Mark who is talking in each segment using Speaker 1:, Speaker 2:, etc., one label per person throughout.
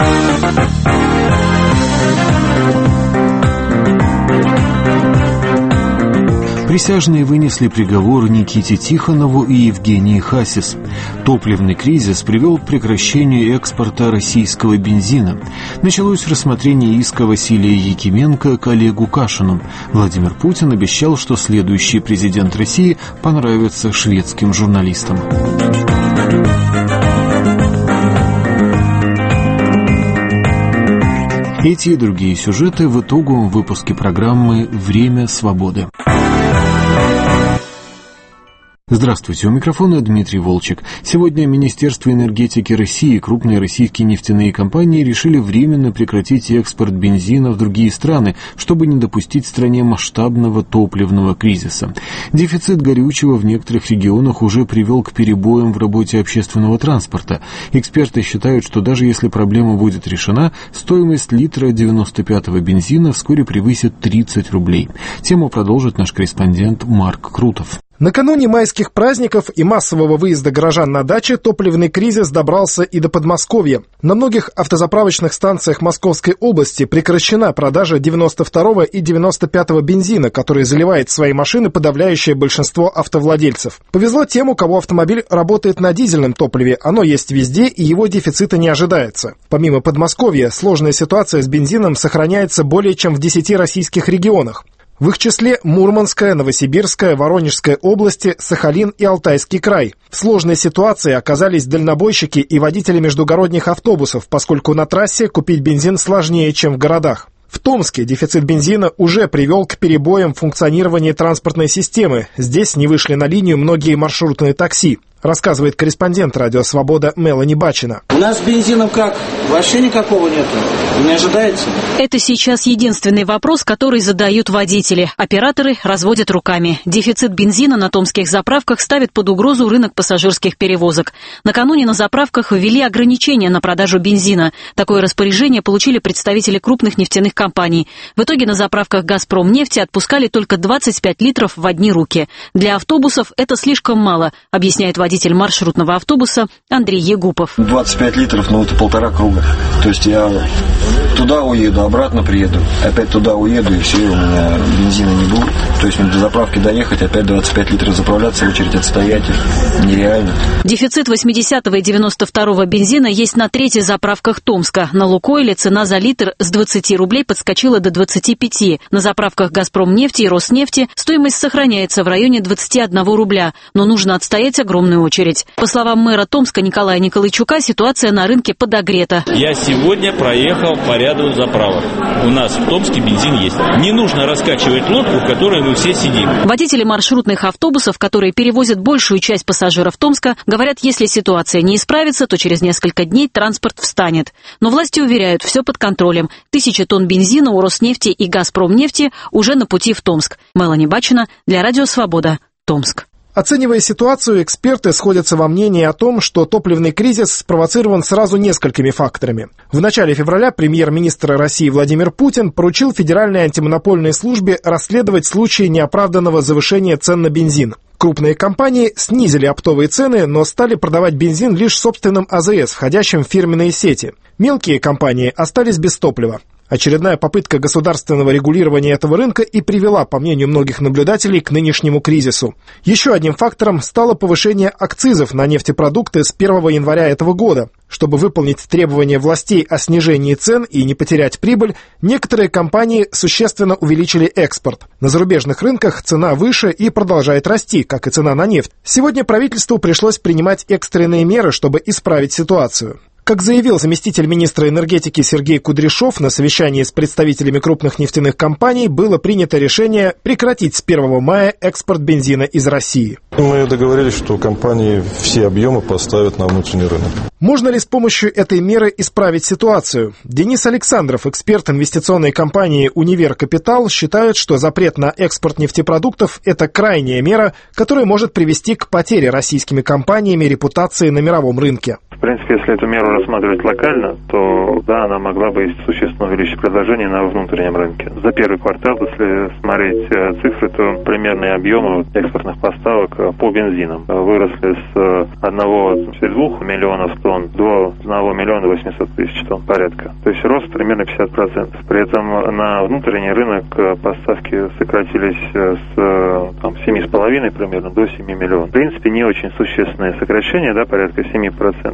Speaker 1: Присяжные вынесли приговор Никите Тихонову и Евгении Хасис. Топливный кризис привел к прекращению экспорта российского бензина. Началось рассмотрение иска Василия Якименко к Олегу Кашину. Владимир Путин обещал, что следующий президент России понравится шведским журналистам. Эти и другие сюжеты в итоговом выпуске программы «Время свободы». Здравствуйте, у микрофона Дмитрий Волчек. Сегодня Министерство энергетики России и крупные российские нефтяные компании решили временно прекратить экспорт бензина в другие страны, чтобы не допустить в стране масштабного топливного кризиса. Дефицит горючего в некоторых регионах уже привел к перебоям в работе общественного транспорта. Эксперты считают, что даже если проблема будет решена, стоимость литра 95-го бензина вскоре превысит 30 рублей. Тему продолжит наш корреспондент Марк Крутов.
Speaker 2: Накануне майских праздников и массового выезда горожан на дачи топливный кризис добрался и до Подмосковья. На многих автозаправочных станциях Московской области прекращена продажа 92-го и 95-го бензина, который заливает в свои машины подавляющее большинство автовладельцев. Повезло тем, у кого автомобиль работает на дизельном топливе. Оно есть везде, и его дефицита не ожидается. Помимо Подмосковья, сложная ситуация с бензином сохраняется более чем в 10 российских регионах. В их числе Мурманская, Новосибирская, Воронежская области, Сахалин и Алтайский край. В сложной ситуации оказались дальнобойщики и водители междугородних автобусов, поскольку на трассе купить бензин сложнее, чем в городах. В Томске дефицит бензина уже привел к перебоям в функционировании транспортной системы. Здесь не вышли на линию многие маршрутные такси, рассказывает корреспондент «Радио Свобода» Мелани Бачина.
Speaker 3: У нас с бензином как? Вообще никакого нету. Не ожидается?
Speaker 4: Это сейчас единственный вопрос, который задают водители. Операторы разводят руками. Дефицит бензина на томских заправках ставит под угрозу рынок пассажирских перевозок. Накануне на заправках ввели ограничения на продажу бензина. Такое распоряжение получили представители крупных нефтяных компаний. В итоге на заправках «Газпромнефти» отпускали только 25 литров в одни руки. Для автобусов это слишком мало, объясняет водитель маршрутного автобуса Андрей Егупов.
Speaker 5: 25 литров, это 1,5 круга. То есть я туда уеду, обратно приеду, опять туда уеду, и все, у меня бензина не будет. То есть до заправки доехать, опять 25 литров заправляться, в очередь отстоять, нереально.
Speaker 4: Дефицит 80-го и 92-го бензина есть на трети заправках Томска. На «Лукойле» цена за литр с 20 рублей подскочила до 25. На заправках «Газпромнефти» и «Роснефти» стоимость сохраняется в районе 21 рубля, но нужно отстоять огромную очередь. По словам мэра Томска Николая Николайчука, ситуация на рынке подогрета.
Speaker 6: Я сегодня проехал по ряду заправок. У нас в Томске бензин есть. Не нужно раскачивать лодку, в которой мы все сидим.
Speaker 4: Водители маршрутных автобусов, которые перевозят большую часть пассажиров Томска, говорят, если ситуация не исправится, то через несколько дней транспорт встанет. Но власти уверяют, все под контролем. 1000 тонн бензина у Роснефти и Газпромнефти уже на пути в Томск. Мелани Бачина для Радио Свобода, Томск.
Speaker 2: Оценивая ситуацию, эксперты сходятся во мнении о том, что топливный кризис спровоцирован сразу несколькими факторами. В начале февраля премьер-министр России Владимир Путин поручил Федеральной антимонопольной службе расследовать случаи неоправданного завышения цен на бензин. Крупные компании снизили оптовые цены, но стали продавать бензин лишь собственным АЗС, входящим в фирменные сети. Мелкие компании остались без топлива. Очередная попытка государственного регулирования этого рынка и привела, по мнению многих наблюдателей, к нынешнему кризису. Еще одним фактором стало повышение акцизов на нефтепродукты с 1 января этого года. Чтобы выполнить требования властей о снижении цен и не потерять прибыль, некоторые компании существенно увеличили экспорт. На зарубежных рынках цена выше и продолжает расти, как и цена на нефть. Сегодня правительству пришлось принимать экстренные меры, чтобы исправить ситуацию. Как заявил заместитель министра энергетики Сергей Кудряшов, на совещании с представителями крупных нефтяных компаний было принято решение прекратить с 1 мая экспорт бензина из России.
Speaker 7: Мы договорились, что компании все объемы поставят на внутренний рынок.
Speaker 2: Можно ли с помощью этой меры исправить ситуацию? Денис Александров, эксперт инвестиционной компании «Универ Капитал», считает, что запрет на экспорт нефтепродуктов – это крайняя мера, которая может привести к потере российскими компаниями репутации на мировом рынке.
Speaker 8: В принципе, если эту меру рассматривать локально, то да, она могла бы существенно увеличить предложение на внутреннем рынке. За первый квартал, если смотреть цифры, то примерные объемы экспортных поставок по бензинам выросли с 1,2 миллионов тонн до 1 миллиона 800 тысяч тонн порядка. То есть рост примерно 50%. При этом на внутренний рынок поставки сократились с 7,5 примерно до 7 миллионов. В принципе, не очень существенное сокращение, да, порядка 7%,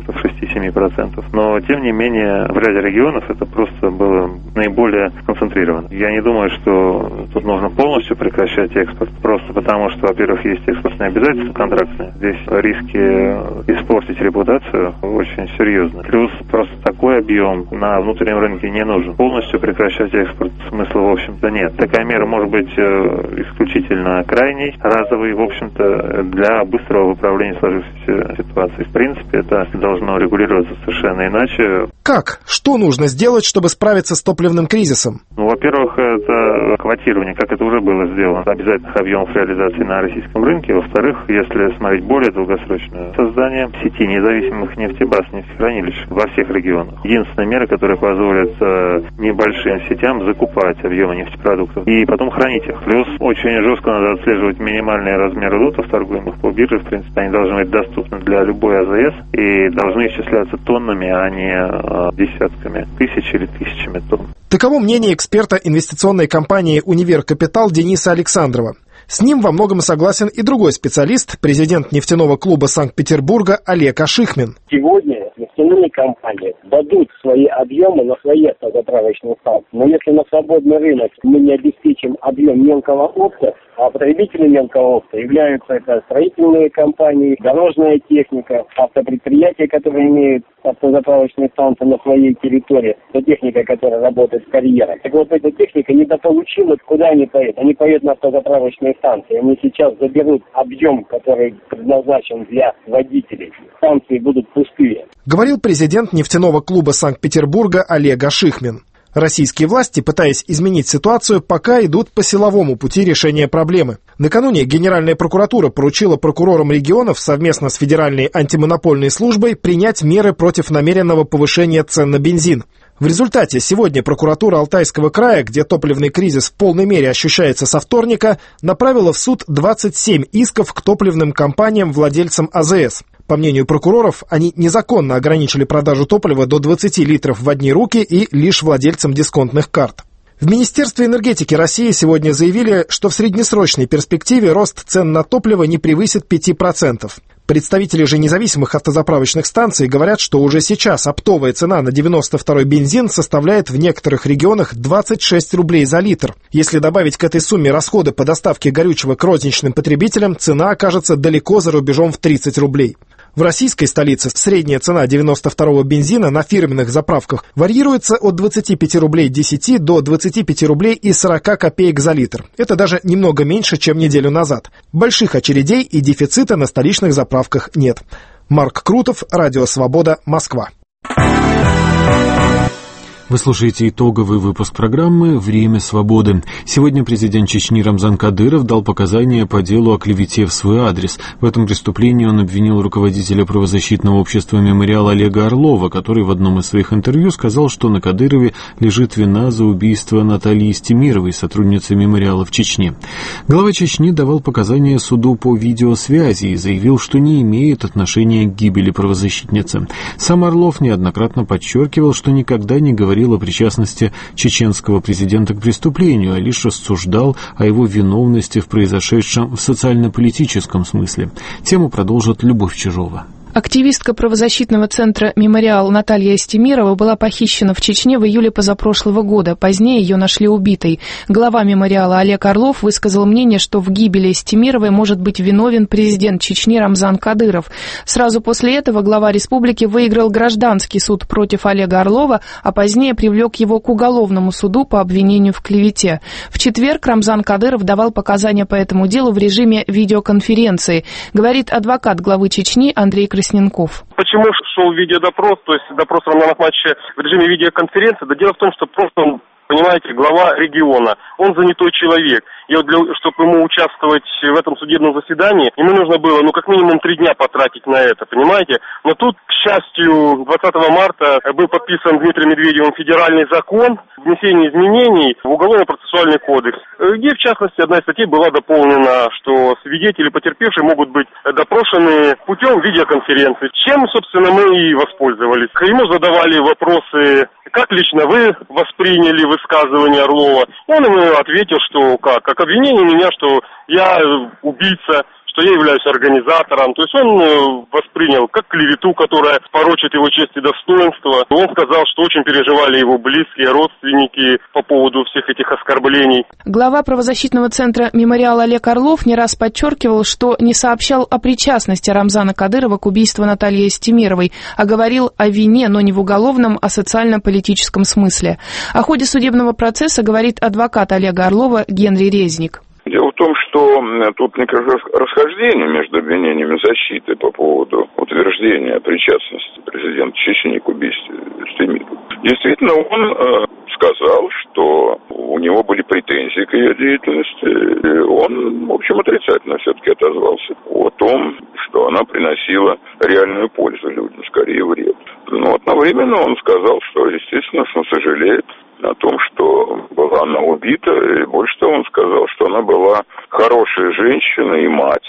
Speaker 8: 6-7%. Но, тем не менее, в ряде регионов это просто было наиболее концентрировано. Я не думаю, что тут нужно полностью прекращать экспорт, просто потому что, во-первых, есть экспортные обязательства контрактные. Здесь риски испортить репутацию очень серьезны. Плюс просто такой объем на внутреннем рынке не нужен. Полностью прекращать экспорт смысла, в общем-то, нет. Такая мера может быть исключительно крайней, разовой, в общем-то, для быстрого выправления сложившейся ситуации. В принципе, это должно регулироваться совершенно иначе.
Speaker 2: Как? Что нужно сделать, чтобы справиться с топливным кризисом?
Speaker 8: Во-первых, это квотирование, как это уже было сделано, обязательных объемов реализации на российском рынке. Во-вторых, если смотреть более долгосрочное, создание сети независимых нефтебаз, нефтехранилищ во всех регионах. Единственная мера, которая позволит небольшим сетям закупать объемы нефтепродуктов и потом хранить их. Плюс очень жестко надо отслеживать минимальные размеры лотов, торгуемых по бирже. В принципе, они должны быть доступны для любой АЗС и должны исчисляться тоннами, а не десятками тысяч или тысячами тонн.
Speaker 2: Таково мнение эксперта инвестиционной компании «Универ Капитал» Дениса Александрова. С ним во многом согласен и другой специалист, президент нефтяного клуба Санкт-Петербурга Олег Ашихмин.
Speaker 9: Сегодня нефтяные компании дадут свои объемы на свои автозаправочные станции. Но если на свободный рынок мы не обеспечим объем мелкого опта, а потребители мелкого опта являются это строительные компании, дорожная техника, автопредприятия, которые имеют автозаправочные станции на своей территории, это техника, которая работает в карьерах. Так вот, эта техника недополучилась, куда они поедут? Они поедут на автозаправочные станции. Они сейчас заберут объем, который предназначен для водителей. Станции будут пустые.
Speaker 2: Говорил президент нефтяного клуба Санкт-Петербурга Олег Ашихмин. Российские власти, пытаясь изменить ситуацию, пока идут по силовому пути решения проблемы. Накануне Генеральная прокуратура поручила прокурорам регионов совместно с Федеральной антимонопольной службой принять меры против намеренного повышения цен на бензин. В результате сегодня прокуратура Алтайского края, где топливный кризис в полной мере ощущается со вторника, направила в суд 27 исков к топливным компаниям-владельцам АЗС. По мнению прокуроров, они незаконно ограничили продажу топлива до 20 литров в одни руки и лишь владельцам дисконтных карт. В Министерстве энергетики России сегодня заявили, что в среднесрочной перспективе рост цен на топливо не превысит 5%. Представители же независимых автозаправочных станций говорят, что уже сейчас оптовая цена на 92-й бензин составляет в некоторых регионах 26 рублей за литр. Если добавить к этой сумме расходы по доставке горючего к розничным потребителям, цена окажется далеко за рубежом в 30 рублей. В российской столице средняя цена 92-го бензина на фирменных заправках варьируется от 25 рублей 10 до 25 рублей и 40 копеек за литр. Это даже немного меньше, чем неделю назад. Больших очередей и дефицита на столичных заправках нет. Марк Крутов, Радио Свобода, Москва.
Speaker 1: Вы слушаете итоговый выпуск программы «Время свободы». Сегодня президент Чечни Рамзан Кадыров дал показания по делу о клевете в свой адрес. В этом преступлении он обвинил руководителя правозащитного общества «Мемориал» Олега Орлова, который в одном из своих интервью сказал, что на Кадырове лежит вина за убийство Натальи Стемировой, сотрудницы «Мемориала» в Чечне. Глава Чечни давал показания суду по видеосвязи и заявил, что не имеет отношения к гибели правозащитницы. Сам Орлов неоднократно подчеркивал, что никогда не говорил о причастности чеченского президента к преступлению, а лишь рассуждал о его виновности в произошедшем в социально-политическом смысле. Тему продолжит Любовь Чижова.
Speaker 10: Активистка правозащитного центра «Мемориал» Наталья Стемирова была похищена в Чечне в июле позапрошлого года. Позднее ее нашли убитой. Глава «Мемориала» Олег Орлов высказал мнение, что в гибели Стемировой может быть виновен президент Чечни Рамзан Кадыров. Сразу после этого глава республики выиграл гражданский суд против Олега Орлова, а позднее привлек его к уголовному суду по обвинению в клевете. В четверг Рамзан Кадыров давал показания по этому делу в режиме видеоконференции. Говорит адвокат главы Чечни Андрей Красненков.
Speaker 11: Почему шел видеодопрос, то есть допрос Рамзана Ахматовича в режиме видеоконференции? Да дело в том, что просто он понимаете, глава региона. Он занятой человек. И вот чтобы ему участвовать в этом судебном заседании, ему нужно было, как минимум 3 дня потратить на это, понимаете? Но тут, к счастью, 20 марта был подписан Дмитрием Медведевым федеральный закон о внесении изменений в Уголовно-процессуальный кодекс, где, в частности, одна из статей была дополнена, что свидетели, потерпевшие, могут быть допрошены путем видеоконференции, чем, собственно, мы и воспользовались. Ему задавали вопросы, как лично вы восприняли высказывание Орлова. Он ему ответил, что как обвинение меня, что я убийца, что я являюсь организатором. То есть он воспринял как клевету, которая порочит его честь и достоинство. Он сказал, что очень переживали его близкие, родственники по поводу всех этих оскорблений.
Speaker 10: Глава правозащитного центра «Мемориал» Олег Орлов не раз подчеркивал, что не сообщал о причастности Рамзана Кадырова к убийству Натальи Истемировой, а говорил о вине, но не в уголовном, а социально-политическом смысле. О ходе судебного процесса говорит адвокат Олега Орлова Генри Резник.
Speaker 12: Дело в том, что тут некоторое расхождение между обвинениями защиты по поводу утверждения причастности президента Чечни к убийству Истемировой. Действительно, он сказал, что у него были претензии к ее деятельности. Он, в общем, отрицательно все-таки отозвался о том, что она приносила реальную пользу людям, скорее вред. Но одновременно он сказал, что, естественно, что он сожалеет о том, что была она убита, и больше того, он сказал, что она была хорошая женщина и мать.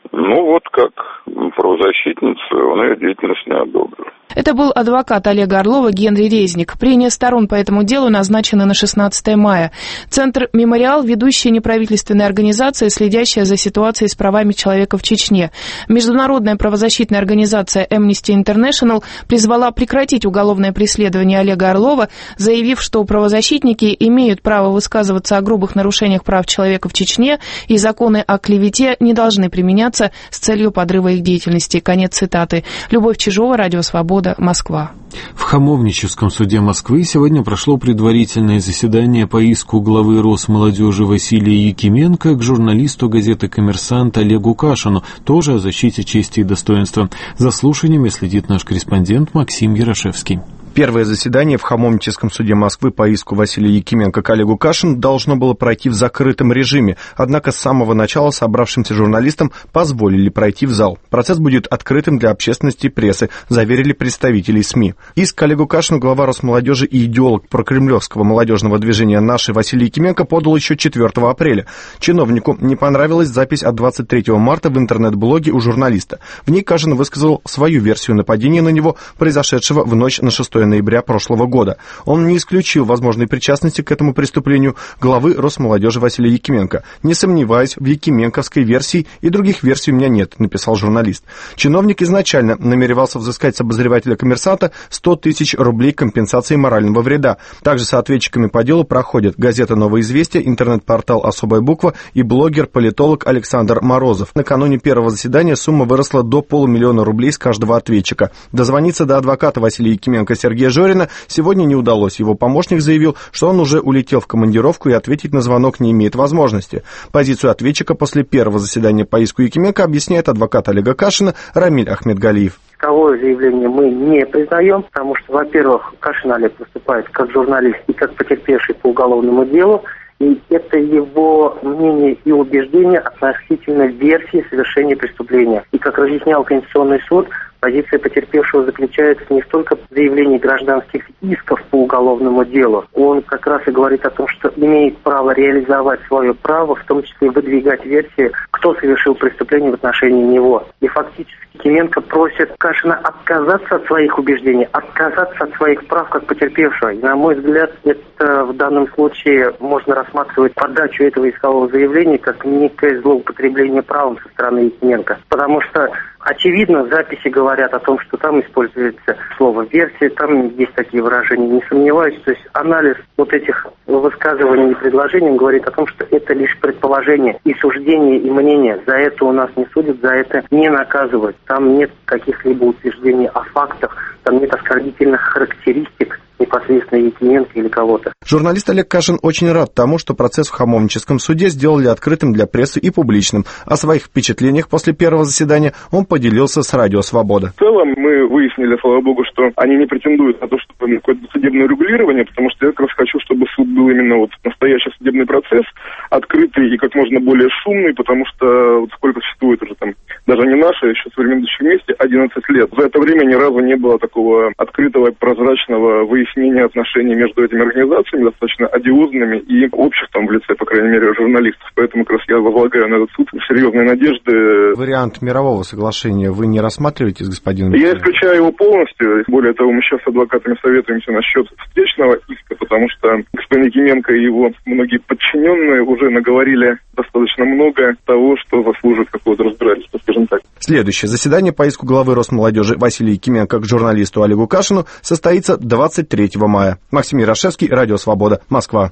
Speaker 12: Как правозащитница, он ее деятельность не одобрил.
Speaker 10: Это был адвокат Олега Орлова Генри Резник. Прения сторон по этому делу назначены на 16 мая. Центр «Мемориал» – ведущая неправительственная организация, следящая за ситуацией с правами человека в Чечне. Международная правозащитная организация Amnesty International призвала прекратить уголовное преследование Олега Орлова, заявив, что правозащитники имеют право высказываться о грубых нарушениях прав человека в Чечне, и законы о клевете не должны применяться с целью подрыва их деятельности. Конец цитаты. Любовь Чижова, Радио Свобода, Москва.
Speaker 1: В Хамовническом суде Москвы сегодня прошло предварительное заседание по иску главы Росмолодежи Василия Якименко к журналисту газеты «Коммерсант» Олегу Кашину, тоже о защите чести и достоинства. За слушаниями следит наш корреспондент Максим Ярошевский.
Speaker 2: Первое заседание в Хамовническом суде Москвы по иску Василия Якименко к Олегу Кашину должно было пройти в закрытом режиме, однако с самого начала собравшимся журналистам позволили пройти в зал. Процесс будет открытым для общественности и прессы, заверили представители СМИ. Иск к Олегу Кашину глава Росмолодежи и идеолог прокремлевского молодежного движения «Наши» Василий Якименко подал еще 4 апреля. Чиновнику не понравилась запись от 23 марта в интернет-блоге у журналиста. В ней Кашин высказал свою версию нападения на него, произошедшего в ночь на 6 ноября прошлого года. Он не исключил возможной причастности к этому преступлению главы Росмолодежи Василия Якименко. «Не сомневаюсь в якименковской версии, и других версий у меня нет», написал журналист. Чиновник изначально намеревался взыскать с обозревателя «Коммерсанта» 100 тысяч рублей компенсации морального вреда. Также соответчиками по делу проходят газета «Новое известие», интернет-портал «Особая буква» и блогер-политолог Александр Морозов. Накануне первого заседания сумма выросла до 500 000 рублей с каждого ответчика. Дозвониться до адвоката Василия Якименко Сергея Жорина сегодня не удалось. Его помощник заявил, что он уже улетел в командировку и ответить на звонок не имеет возможности. Позицию ответчика после первого заседания по иску Якименко объясняет адвокат Олега Кашина Рамиль Ахмедгалиев.
Speaker 13: Исковое заявление мы не признаем, потому что, во-первых, Кашин Олег выступает как журналист и как потерпевший по уголовному делу, и это его мнение и убеждение относительно версии совершения преступления. И, как разъяснял Конституционный суд, позиция потерпевшего заключается не столько в заявлении гражданских исков по уголовному делу. Он как раз и говорит о том, что имеет право реализовать свое право, в том числе выдвигать версии, кто совершил преступление в отношении него. И фактически Якименко просит Кашина отказаться от своих убеждений, отказаться от своих прав как потерпевшего. И, на мой взгляд, это в данном случае можно рассматривать подачу этого искового заявления как некое злоупотребление правом со стороны Якименко. Потому что очевидно, записи говорят о том, что там используется слово «версия», там есть такие выражения, не сомневаюсь. То есть анализ вот этих высказываний и предложений говорит о том, что это лишь предположение и суждение, и мнение. За это у нас не судят, за это не наказывают. Там нет каких-либо утверждений о фактах, там нет оскорбительных характеристик непосредственно Якименко или кого-то.
Speaker 2: Журналист Олег Кашин очень рад тому, что процесс в Хамовническом суде сделали открытым для прессы и публичным. О своих впечатлениях после первого заседания он поделился с Радио Свобода.
Speaker 14: В целом мы выяснили, слава богу, что они не претендуют на то, чтобы какое-то судебное регулирование, потому что я как раз хочу, чтобы суд был именно именно вот настоящий судебный процесс, открытый и как можно более шумный, потому что вот сколько существует уже там, даже не наше, еще со времен «Идущих вместе», 11 лет. За это время ни разу не было такого открытого, прозрачного выяснения отношений между этими организациями, достаточно одиозными, и обществом в лице, по крайней мере, журналистов. Поэтому как раз я возлагаю на этот суд серьезные надежды.
Speaker 15: Вариант мирового соглашения вы не рассматриваете с господином?
Speaker 14: Я исключаю его полностью. Более того, мы сейчас с адвокатами советуемся насчет встречного иска, потому что господин Якименко и его многие подчиненные уже наговорили достаточно много того, что заслуживает какого-то разбирательства, скажем так.
Speaker 15: Следующее заседание по иску главы Росмолодежи Василия Якименко к журналисту Олегу Кашину состоится 23 мая. Максим Ярошевский, Радио Свобода, Москва.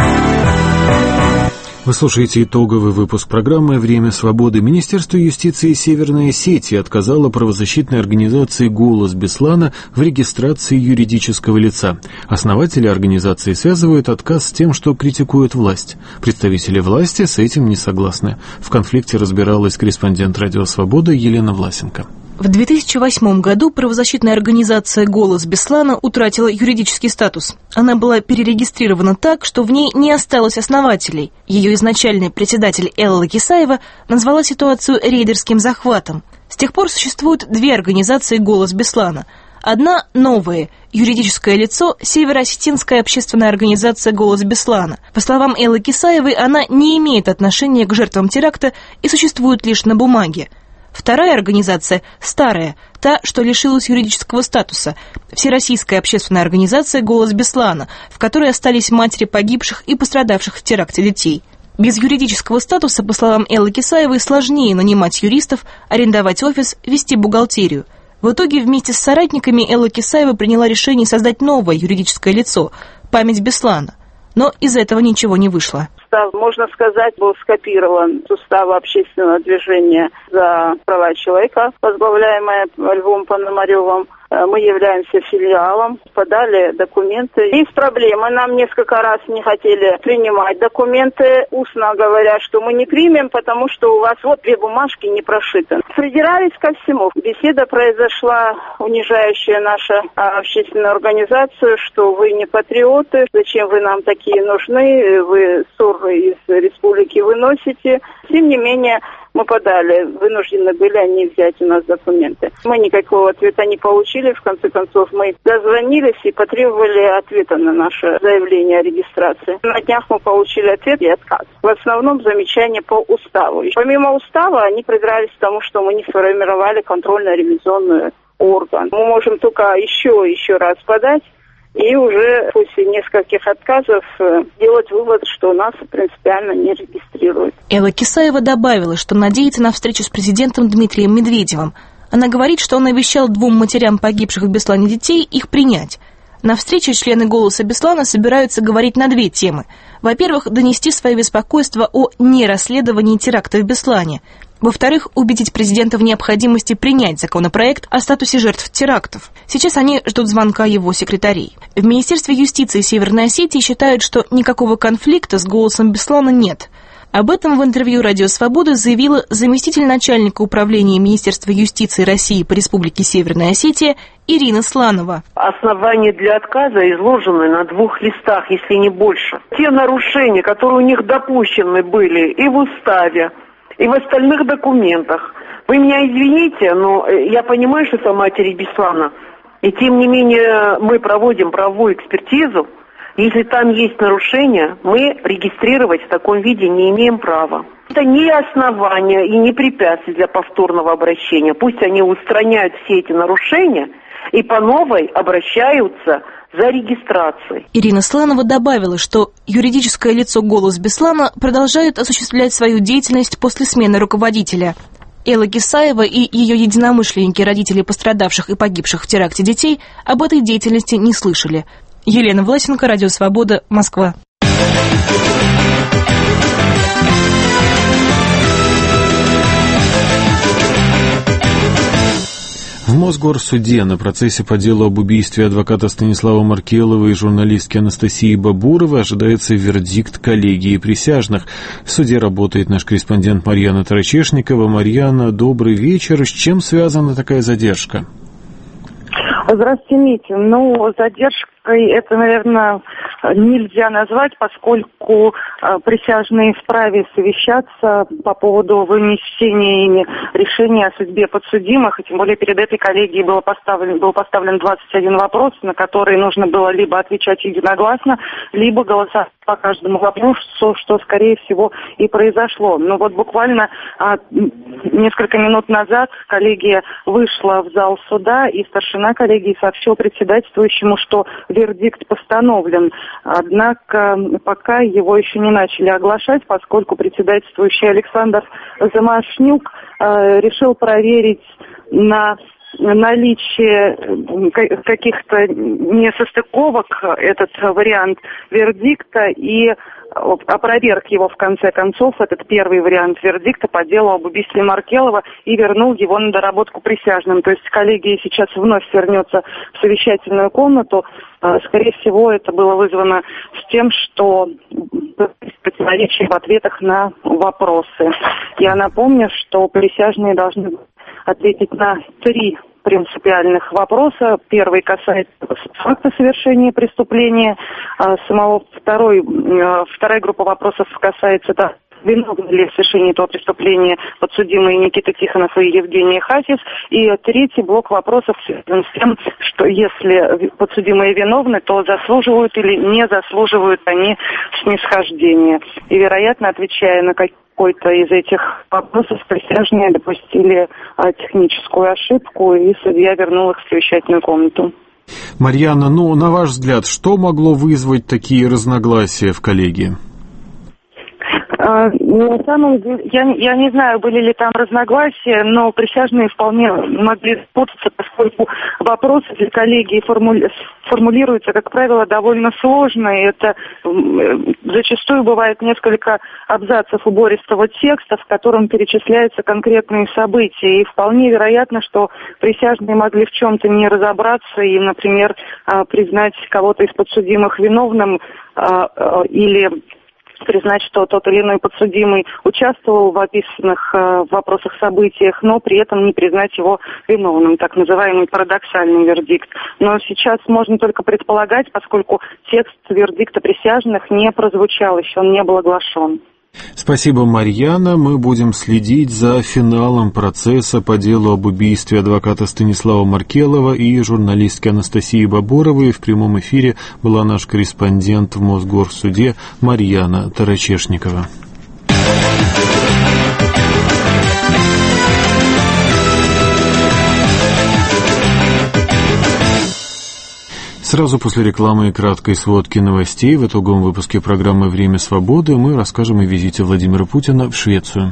Speaker 1: Вы слушаете итоговый выпуск программы «Время свободы». Министерство юстиции Северной Осетии отказало правозащитной организации «Голос Беслана» в регистрации юридического лица. Основатели организации связывают отказ с тем, что критикуют власть. Представители власти с этим не согласны. В конфликте разбиралась корреспондент «Радио Свобода» Елена Власенко.
Speaker 16: В 2008 году правозащитная организация «Голос Беслана» утратила юридический статус. Она была перерегистрирована так, что в ней не осталось основателей. Ее изначальный председатель Элла Кисаева назвала ситуацию рейдерским захватом. С тех пор существуют две организации «Голос Беслана». Одна новая – юридическое лицо Северо-Осетинская общественная организация «Голос Беслана». По словам Эллы Кисаевой, она не имеет отношения к жертвам теракта и существует лишь на бумаге. Вторая организация – старая, та, что лишилась юридического статуса, Всероссийская общественная организация «Голос Беслана», в которой остались матери погибших и пострадавших в теракте детей. Без юридического статуса, по словам Эллы Кисаевой, сложнее нанимать юристов, арендовать офис, вести бухгалтерию. В итоге вместе с соратниками Элла Кисаева приняла решение создать новое юридическое лицо – «Память Беслана». Но из этого ничего не вышло.
Speaker 17: Устав, можно сказать, был скопирован с устава общественного движения за права человека, возглавляемое Львом Пономаревым. Мы являемся филиалом, подали документы. Есть проблемы, нам несколько раз не хотели принимать документы, устно говоря, что мы не примем, потому что у вас вот две бумажки не прошиты. Придирались ко всему. Беседа произошла, унижающая нашу общественную организацию, что вы не патриоты, зачем вы нам такие нужны, вы ссоры из республики выносите. Тем не менее, мы подали, вынуждены были они взять у нас документы. Мы никакого ответа не получили. В конце концов, мы дозвонились и потребовали ответа на наше заявление о регистрации. На днях мы получили ответ и отказ. В основном замечания по уставу. Помимо устава, они придрались к тому, что мы не сформировали контрольно-ревизионный орган. Мы можем только еще раз подать. И уже после нескольких отказов делать вывод, что нас принципиально не регистрируют.
Speaker 16: Элла Кисаева добавила, что надеется на встречу с президентом Дмитрием Медведевым. Она говорит, что он обещал двум матерям погибших в Беслане детей их принять. На встрече члены «Голоса Беслана» собираются говорить на две темы. Во-первых, донести свое беспокойство о нерасследовании теракта в Беслане. Во-вторых, убедить президента в необходимости принять законопроект о статусе жертв терактов. Сейчас они ждут звонка его секретарей. В Министерстве юстиции Северной Осетии считают, что никакого конфликта с «Голосом Беслана» нет. Об этом в интервью «Радио Свобода» заявила заместитель начальника управления Министерства юстиции России по Республике Северная Осетия Ирина Сланова.
Speaker 18: Основания для отказа изложены на 2 листах, если не больше. Те нарушения, которые у них допущены были и в уставе, и в остальных документах. Вы меня извините, но я понимаю, что это матери Беслана. И тем не менее мы проводим правовую экспертизу. Если там есть нарушения, мы регистрировать в таком виде не имеем права. Это не основание и не препятствие для повторного обращения. Пусть они устраняют все эти нарушения и по новой обращаются за регистрацией.
Speaker 16: Ирина Сланова добавила, что юридическое лицо «Голос Беслана» продолжает осуществлять свою деятельность после смены руководителя. Элла Кисаева и ее единомышленники, родители пострадавших и погибших в теракте детей, об этой деятельности не слышали. Елена Власенко, Радио Свобода, Москва.
Speaker 1: В Мосгорсуде на процессе по делу об убийстве адвоката Станислава Маркелова и журналистки Анастасии Бабуровой ожидается вердикт коллегии присяжных. В суде работает наш корреспондент Марьяна Тарачешникова. Марьяна, добрый вечер. С чем связана такая задержка?
Speaker 19: Здравствуйте, Митя. Задержкой это, наверное, нельзя назвать, поскольку присяжные вправе совещаться по поводу вынесения ими решения о судьбе подсудимых, и тем более перед этой коллегией был поставлен 21 вопрос, на которые нужно было либо отвечать единогласно, либо голосовать по каждому вопросу, что, скорее всего, и произошло. Но вот буквально несколько минут назад коллегия вышла в зал суда, и старшина коллегии сообщил председательствующему, что вердикт постановлен. Однако пока его еще не начали оглашать, поскольку председательствующий Александр Замашнюк решил проверить на наличие каких-то несостыковок этот вариант вердикта и опроверг его в конце концов, этот первый вариант вердикта по делу об убийстве Маркелова, и вернул его на доработку присяжным. То есть коллегия сейчас вновь вернется в совещательную комнату. Скорее всего, это было вызвано с тем, что противоречие в ответах на вопросы. Я напомню, что присяжные должны ответить на 3 принципиальных вопроса. Первый касается факта совершения преступления, вторая группа вопросов касается того, виновны ли в совершении этого преступления подсудимые Никита Тихонов и Евгения Хасис. И третий блок вопросов связан с тем, что если подсудимые виновны, то заслуживают или не заслуживают они снисхождения. И, вероятно, отвечая на какой-то из этих вопросов, присяжные допустили техническую ошибку, и судья вернул их в совещательную комнату.
Speaker 1: Марьяна, на ваш взгляд, что могло вызвать такие разногласия в коллегии?
Speaker 19: На самом деле, я не знаю, были ли там разногласия, но присяжные вполне могли спутаться, поскольку вопросы для коллегии формулируются, как правило, довольно сложно, и это зачастую бывает несколько абзацев убористого текста, в котором перечисляются конкретные события, и вполне вероятно, что присяжные могли в чем-то не разобраться и, например, признать кого-то из подсудимых виновным или признать, что тот или иной подсудимый участвовал в описанных вопросах, событиях, но при этом не признать его виновным, так называемый парадоксальный вердикт. Но сейчас можно только предполагать, поскольку текст вердикта присяжных не прозвучал, еще он не был оглашен.
Speaker 1: Спасибо, Марьяна. Мы будем следить за финалом процесса по делу об убийстве адвоката Станислава Маркелова и журналистки Анастасии Боборовой. В прямом эфире была наш корреспондент в Мосгорсуде Марьяна Тарачешникова. Сразу после рекламы и краткой сводки новостей в итоговом выпуске программы «Время свободы» мы расскажем о визите Владимира Путина в Швецию.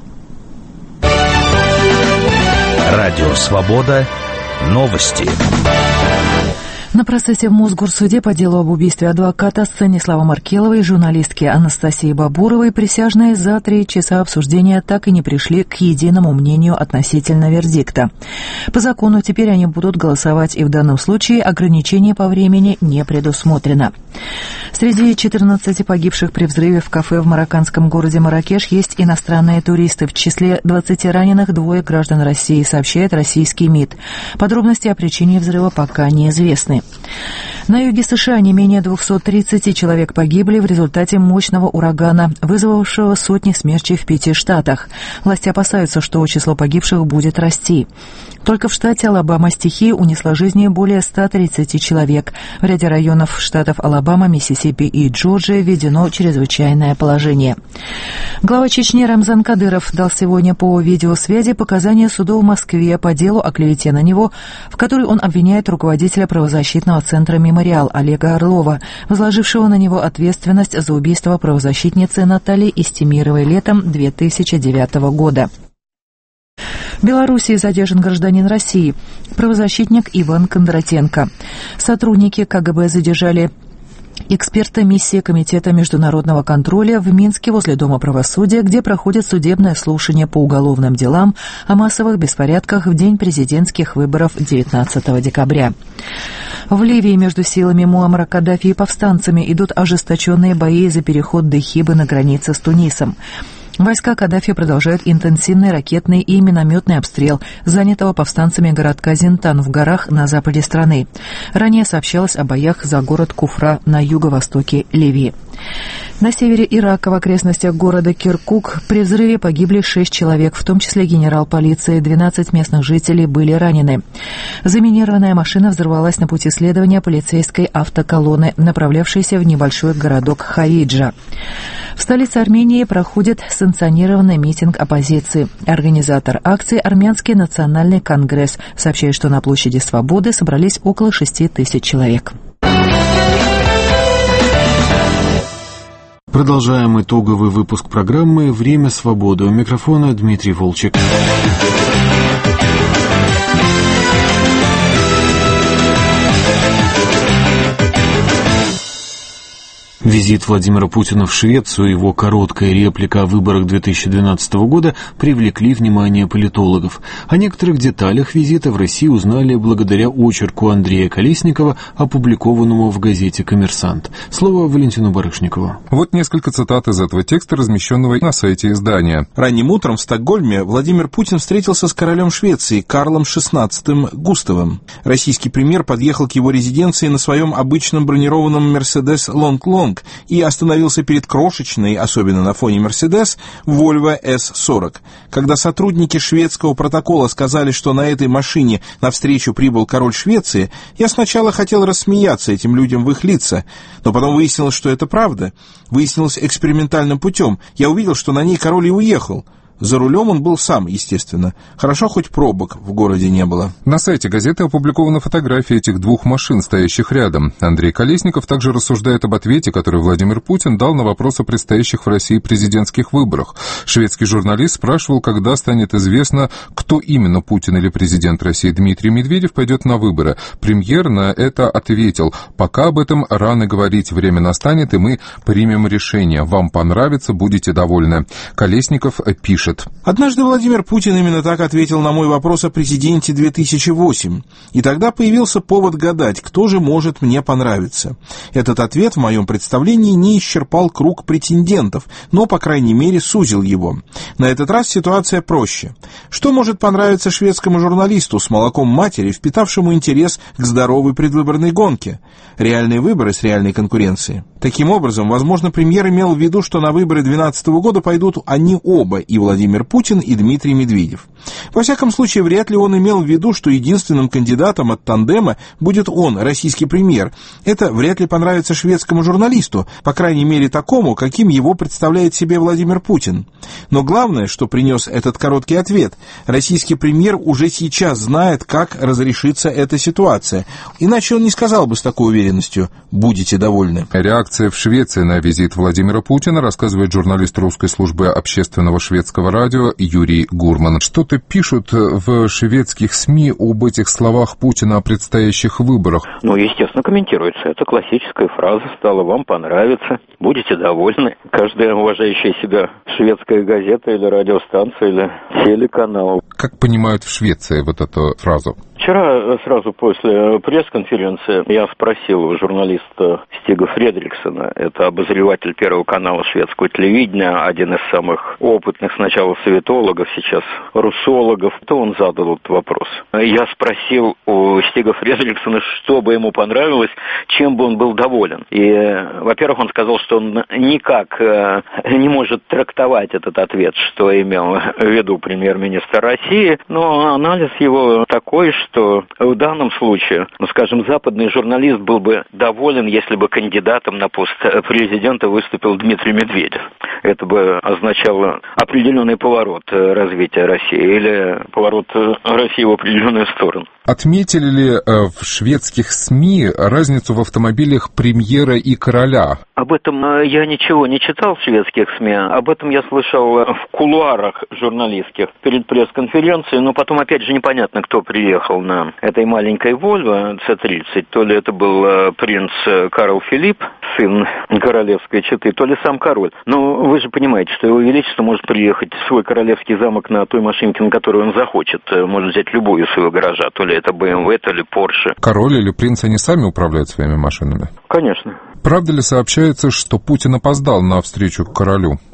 Speaker 20: Радио «Свобода». Новости.
Speaker 21: На процессе в Мосгорсуде по делу об убийстве адвоката Станислава Маркелова и журналистки Анастасии Боборовой присяжные за 3 часа обсуждения так и не пришли к единому мнению относительно вердикта. По закону теперь они будут голосовать, и в данном случае ограничение по времени не предусмотрено. Среди 14 погибших при взрыве в кафе в марокканском городе Марракеш есть иностранные туристы. В числе 20 раненых 2 граждан России, сообщает российский МИД. Подробности о причине взрыва пока неизвестны. На юге США не менее 230 человек погибли в результате мощного урагана, вызвавшего сотни смерчей в 5 штатах. Власти опасаются, что число погибших будет расти. Только в штате Алабама стихия унесла жизни более 130 человек. В ряде районов штатов Алабама, Миссисипи и Джорджия введено чрезвычайное положение. Глава Чечни Рамзан Кадыров дал сегодня по видеосвязи показания суду в Москве по делу о клевете на него, в которой он обвиняет руководителя правозащитного центра «Мемориал» Олега Орлова, возложившего на него ответственность за убийство правозащитницы Натальи Истемировой летом 2009 года. В Белоруссии задержан гражданин России, правозащитник Иван Кондратенко. Сотрудники КГБ задержали эксперта миссии Комитета международного контроля в Минске возле Дома правосудия, где проходит судебное слушание по уголовным делам о массовых беспорядках в день президентских выборов 19 декабря. В Ливии между силами Муаммара Каддафи и повстанцами идут ожесточенные бои за переход Дехибы на границе с Тунисом. Войска Каддафи продолжают интенсивный ракетный и минометный обстрел занятого повстанцами городка Зинтан в горах на западе страны. Ранее сообщалось о боях за город Куфра на юго-востоке Ливии. На севере Ирака в окрестностях города Киркук при взрыве погибли 6 человек, в том числе генерал полиции, 12 местных жителей были ранены. Заминированная машина взорвалась на пути следования полицейской автоколонны, направлявшейся в небольшой городок Хариджа. В столице Армении проходит санкционированный митинг оппозиции. Организатор акции – Армянский национальный конгресс. Сообщает, что на площади Свободы собрались около 6 тысяч человек.
Speaker 1: Продолжаем итоговый выпуск программы «Время свободы». У микрофона Дмитрий Волчек. Визит Владимира Путина в Швецию и его короткая реплика о выборах 2012 года привлекли внимание политологов. О некоторых деталях визита в Россию узнали благодаря очерку Андрея Колесникова, опубликованному в газете «Коммерсант». Слово Валентину Барышникову.
Speaker 3: Вот несколько цитат из этого текста, размещенного на сайте издания.
Speaker 22: Ранним утром в Стокгольме Владимир Путин встретился с королем Швеции Карлом XVI Густавом. Российский премьер подъехал к его резиденции на своем обычном бронированном «Мерседес Лонг-Лонг» и остановился перед крошечной, особенно на фоне «Мерседес», Volvo S40. Когда сотрудники шведского протокола сказали, что на этой машине навстречу прибыл король Швеции, я сначала хотел рассмеяться этим людям в их лица, но потом выяснилось, что это правда. Выяснилось экспериментальным путем. Я увидел, что на ней король и уехал. За рулем он был сам, естественно. Хорошо, хоть пробок в городе не было.
Speaker 3: На сайте газеты опубликована фотография этих двух машин, стоящих рядом. Андрей Колесников также рассуждает об ответе, который Владимир Путин дал на вопрос о предстоящих в России президентских выборах. Шведский журналист спрашивал, когда станет известно, кто именно, Путин или президент России Дмитрий Медведев, пойдет на выборы. Премьер на это ответил: пока об этом рано говорить, время настанет, и мы примем решение. Вам понравится, будете довольны. Колесников пишет.
Speaker 22: Однажды Владимир Путин именно так ответил на мой вопрос о президенте 2008. И тогда появился повод гадать, кто же может мне понравиться. Этот ответ в моем представлении не исчерпал круг претендентов, но, по крайней мере, сузил его. На этот раз ситуация проще. Что может понравиться шведскому журналисту с молоком матери, впитавшему интерес к здоровой предвыборной гонке? Реальные выборы с реальной конкуренцией. Таким образом, возможно, премьер имел в виду, что на выборы 2012 года пойдут они оба, и Владимир Путин, и Дмитрий Медведев. Во всяком случае, вряд ли он имел в виду, что единственным кандидатом от тандема будет он, российский премьер. Это вряд ли понравится шведскому журналисту, по крайней мере такому, каким его представляет себе Владимир Путин. Но главное, что принес этот короткий ответ: российский премьер уже сейчас знает, как разрешится эта ситуация. Иначе он не сказал бы с такой уверенностью: будете довольны.
Speaker 3: Реакция в Швеции на визит Владимира Путина, рассказывает журналист русской службы общественного шведского радио Юрий Гурман. Что-то пишут в шведских СМИ об этих словах Путина о предстоящих выборах.
Speaker 23: Естественно, комментируется. Это классическая фраза стала: вам понравится, будете довольны. Каждая уважающая себя шведская газета или радиостанция или телеканал.
Speaker 3: Как понимают в Швеции вот эту фразу?
Speaker 23: Вчера, сразу после пресс-конференции, я спросил у журналиста Стига Фредриксона, это обозреватель Первого канала шведского телевидения, один из самых опытных сначала советологов, сейчас русологов, то он задал этот вопрос. Я спросил у Стига Фредриксона, что бы ему понравилось, чем бы он был доволен. И, во-первых, он сказал, что он никак не может трактовать этот ответ, что имел в виду премьер-министр России, но анализ его такой, что в данном случае, скажем, западный журналист был бы доволен, если бы кандидатом на пост президента выступил Дмитрий Медведев. Это бы означало определенный поворот развития России или поворот России в определенную сторону.
Speaker 3: Отметили ли в шведских СМИ разницу в автомобилях премьера и короля?
Speaker 23: Об этом я ничего не читал в шведских СМИ, об этом я слышал в кулуарах журналистских перед пресс-конференцией, но потом опять же непонятно, кто приехал на этой маленькой Volvo C30, то ли это был принц Карл Филипп, сын королевской четы, то ли сам король. Но вы же понимаете, что его величество может приехать в свой королевский замок на той машинке, на которую он захочет, может взять любую из своего гаража, то ли это BMW, то ли Porsche.
Speaker 3: Король или принц, они сами управляют своими машинами?
Speaker 23: Конечно.
Speaker 3: Правда ли сообщается, что Путин опоздал на встречу к королю?
Speaker 23: Да,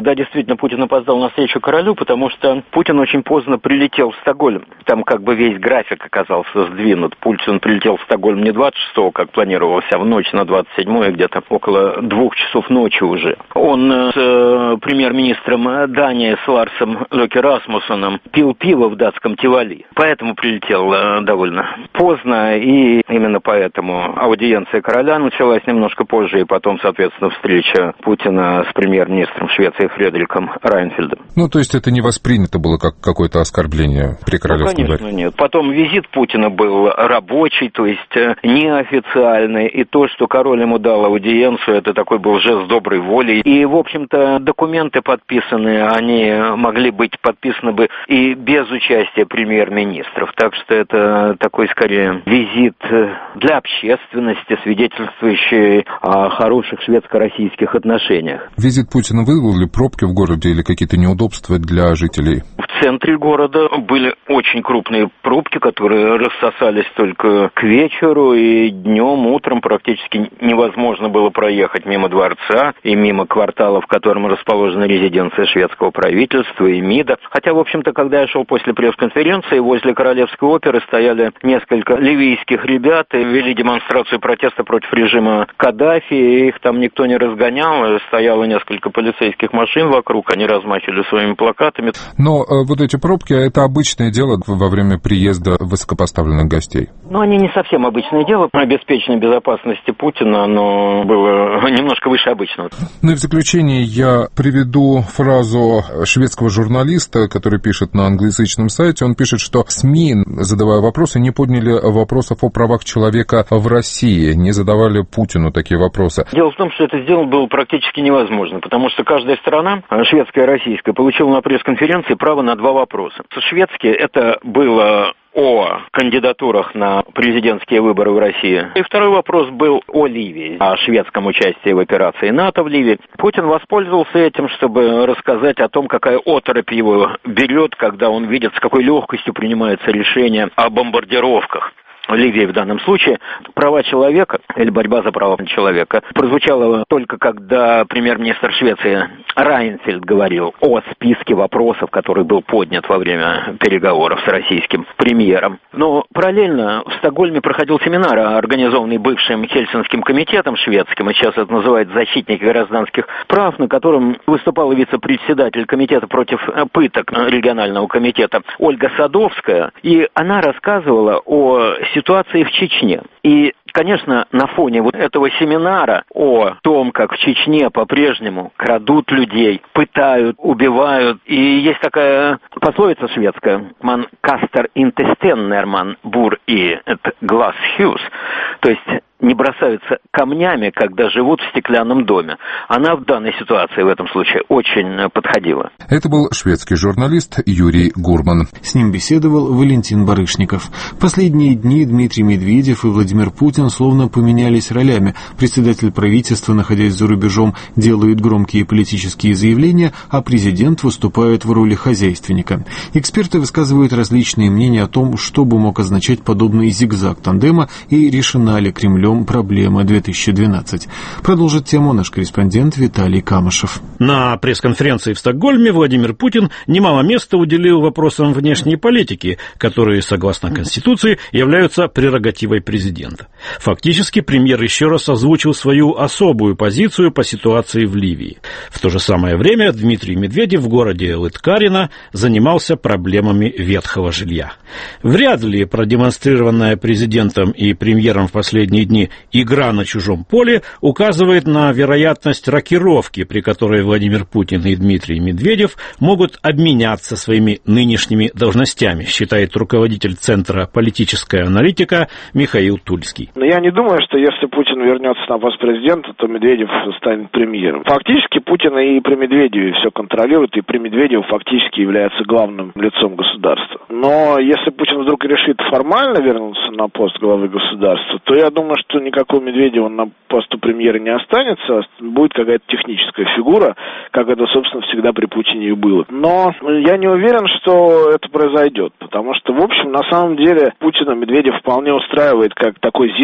Speaker 23: да, действительно, Путин опоздал на встречу королю, потому что Путин очень поздно прилетел в Стокгольм. Там как бы весь график оказался сдвинут. Путин прилетел в Стокгольм не 26-го, как планировалось, а в ночь на 27-е, где-то около 2 часов ночи уже. Он с премьер-министром Дании, с Ларсом Лёке Расмуссеном, пил пиво в датском Тивали. Поэтому прилетел довольно поздно, и именно поэтому аудиенция короля началась немножко позже, и потом, соответственно, встреча Путина с премьер-министром Швеции Фредериком Райнфельдом.
Speaker 3: Ну, то есть это не воспринято было как какое-то оскорбление при королевском дворе?
Speaker 23: Конечно, нет. Потом визит Путина был рабочий, то есть неофициальный, и то, что король ему дал аудиенцию, это такой был жест доброй воли. И, в общем-то, документы подписаны, они могли быть подписаны бы и без участия премьер-министров. Так что это такой, скорее, визит для общественности, свидетельствующий о хороших шведско-российских отношениях.
Speaker 3: Визит Путина вызвал ли пробки в городе или какие-то неудобства для жителей?
Speaker 23: В центре города были очень крупные пробки, которые рассосались только к вечеру, и днем, утром практически невозможно было проехать мимо дворца и мимо квартала, в котором расположена резиденция шведского правительства и МИДа. Хотя, в общем-то, когда я шел после пресс-конференции, возле Королевской оперы стояли несколько ливийских ребят и вели демонстрацию протеста против режима Каддафи, их там никто не разгонял, стояло несколько полицейских машин вокруг, они размахивали своими плакатами.
Speaker 3: Но вот эти пробки, это обычное дело во время приезда высокопоставленных гостей?
Speaker 23: Ну, они не совсем обычное дело. Обеспечение безопасности Путина, оно было немножко выше обычного.
Speaker 3: Ну и в заключение я приведу фразу шведского журналиста, который пишет на англоязычном сайте. Он пишет, что СМИ, задавая вопросы, не подняли вопросов о правах человека в России, не задавали Путину такие вопросы.
Speaker 23: Дело в том, что это сделать было практически невозможно, потому что каждая сторона, шведская и российская, получила на пресс-конференции право на 2 вопроса. Шведские это было о кандидатурах на президентские выборы в России. И второй вопрос был о Ливии, о шведском участии в операции НАТО в Ливии. Путин воспользовался этим, чтобы рассказать о том, какая оторопь его берет, когда он видит, с какой легкостью принимается решение о бомбардировках. Ливии в данном случае, права человека или борьба за права человека прозвучало только когда премьер-министр Швеции Райнфельд говорил о списке вопросов, который был поднят во время переговоров с российским премьером. Но параллельно в Стокгольме проходил семинар, организованный бывшим Хельсинским комитетом шведским, и сейчас это называется «Защитники гражданских прав», на котором выступала вице-председатель комитета против пыток регионального комитета Ольга Садовская, и она рассказывала о ситуации в Чечне. И, конечно, на фоне вот этого семинара о том, как в Чечне по-прежнему крадут людей, пытают, убивают. И есть такая пословица шведская: «Man kastar inte stenar, man bor i ett glashus». То есть не бросаются камнями, когда живут в стеклянном доме. Она в данной ситуации, в этом случае, очень подходила.
Speaker 3: Это был шведский журналист Юрий Гурман.
Speaker 1: С ним беседовал Валентин Барышников. В последние дни Дмитрий Медведев и Владимир Путин словно поменялись ролями. Председатель правительства, находясь за рубежом, делает громкие политические заявления, а президент выступает в роли хозяйственника. Эксперты высказывают различные мнения о том, что бы мог означать подобный зигзаг тандема и решена ли Кремлем проблема 2012. Продолжит тему наш корреспондент Виталий Камышев.
Speaker 4: На пресс-конференции в Стокгольме Владимир Путин немало места уделил вопросам внешней политики, которые, согласно Конституции, являются прерогативой президента. Фактически, премьер еще раз озвучил свою особую позицию по ситуации в Ливии. В то же самое время Дмитрий Медведев в городе Лыткарино занимался проблемами ветхого жилья. Вряд ли продемонстрированная президентом и премьером в последние дни игра на чужом поле указывает на вероятность рокировки, при которой Владимир Путин и Дмитрий Медведев могут обменяться своими нынешними должностями, считает руководитель Центра политическая аналитика Михаил Тульский.
Speaker 5: Но я не думаю, что если Путин вернется на пост президента, то Медведев станет премьером. Фактически Путин и при Медведеве все контролирует, и при Медведеве фактически является главным лицом государства. Но если Путин вдруг решит формально вернуться на пост главы государства, то я думаю, что никакого Медведева на посту премьера не останется, будет какая-то техническая фигура, как это, собственно, всегда при Путине и было. Но я не уверен, что это произойдет, потому что, в общем, на самом деле Путина Медведев вполне устраивает как такой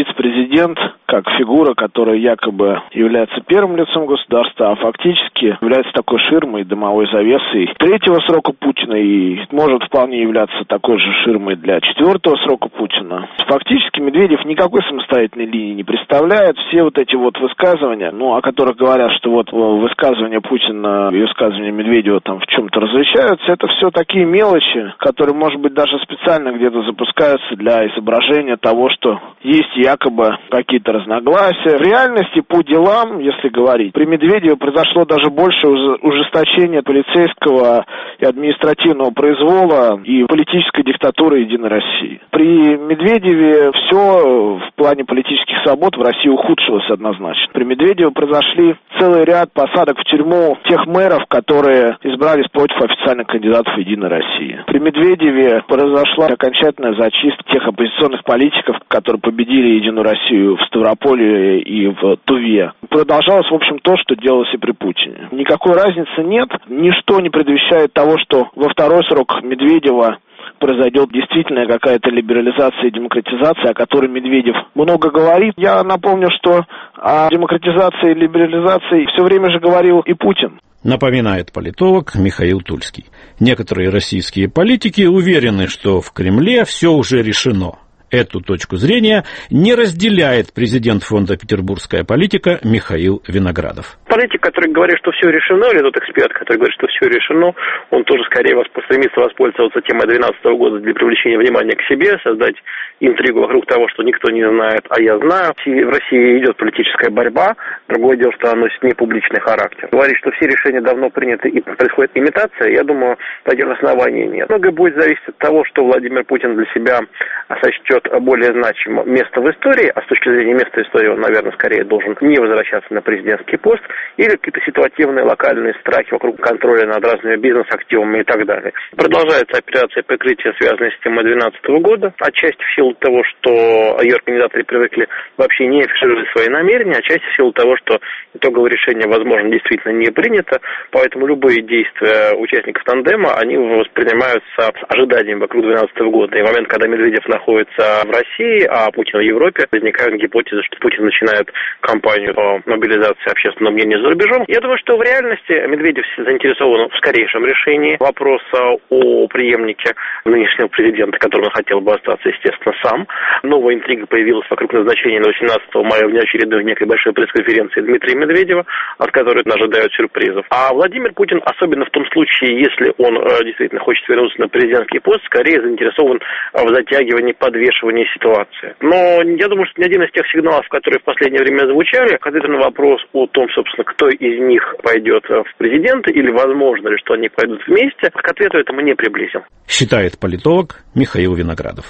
Speaker 5: вице-президент как фигура, которая якобы является первым лицом государства, а фактически является такой ширмой, дымовой завесой третьего срока Путина и может вполне являться такой же ширмой для четвертого срока Путина. Фактически Медведев никакой самостоятельной линии не представляет. Все вот эти вот высказывания, о которых говорят, что вот высказывания Путина и высказывания Медведева там в чем-то различаются, это все такие мелочи, которые, может быть, даже специально где-то запускаются для изображения того, что есть якобы какие-то разногласия. В реальности, по делам, если говорить, при Медведеве произошло даже больше ужесточения полицейского и административного произвола и политической диктатуры Единой России. При Медведеве все в плане политических свобод в России ухудшилось однозначно. При Медведеве произошли целый ряд посадок в тюрьму тех мэров, которые избрались против официальных кандидатов Единой России. При Медведеве произошла окончательная зачистка тех оппозиционных политиков, которые победили Единую Россию в Ставрополе и в Туве. Продолжалось, в общем, то, что делалось и при Путине. Никакой разницы нет. Ничто не предвещает того, что во второй срок Медведева произойдет действительно какая-то либерализация и демократизация, о которой Медведев много говорит. Я напомню, что о демократизации и либерализации все время же говорил и Путин.
Speaker 4: Напоминает политолог Михаил Тульский. Некоторые российские политики уверены, что в Кремле все уже решено. Эту точку зрения не разделяет президент фонда «Петербургская политика» Михаил Виноградов.
Speaker 6: Политик, который говорит, что все решено, или тот эксперт, который говорит, что все решено, он тоже скорее стремится воспользоваться темой 2012 года для привлечения внимания к себе, создать интригу вокруг того, что никто не знает, а я знаю. В России идет политическая борьба, другое дело, что она носит не публичный характер. Говорить, что все решения давно приняты и происходит имитация, я думаю, таких оснований нет. Многое будет зависеть от того, что Владимир Путин для себя сочтет более значимое место в истории, а с точки зрения места истории он, наверное, скорее должен не возвращаться на президентский пост, или какие-то ситуативные локальные страхи вокруг контроля над разными бизнес-активами и так далее. Продолжается операция прикрытия, связанная с темой 2012 года, отчасти в силу того, что ее организаторы привыкли вообще не афишировать свои намерения, отчасти в силу того, что итоговое решение, возможно, действительно не принято, поэтому любые действия участников тандема, они воспринимаются с ожиданием вокруг 2012 года. И в момент, когда Медведев находится в России, а Путин в Европе, возникают гипотезы, что Путин начинает кампанию по мобилизации общественного мнения за рубежом. Я думаю, что в реальности Медведев заинтересован в скорейшем решении вопроса о преемнике нынешнего президента, которым он хотел бы остаться, естественно, сам. Новая интрига появилась вокруг назначения на 18 мая внеочередной некой большой пресс-конференции Дмитрия Медведева, от которой ожидают сюрпризов. А Владимир Путин, особенно в том случае, если он действительно хочет вернуться на президентский пост, скорее заинтересован в затягивании, подвешивании ситуации. Но я думаю, что ни один из тех сигналов, которые в последнее время звучали, ответ на вопрос о том, собственно, кто из них пойдет в президенты или возможно ли, что они пойдут вместе, к ответу этому не приблизил.
Speaker 4: Считает политолог Михаил Виноградов.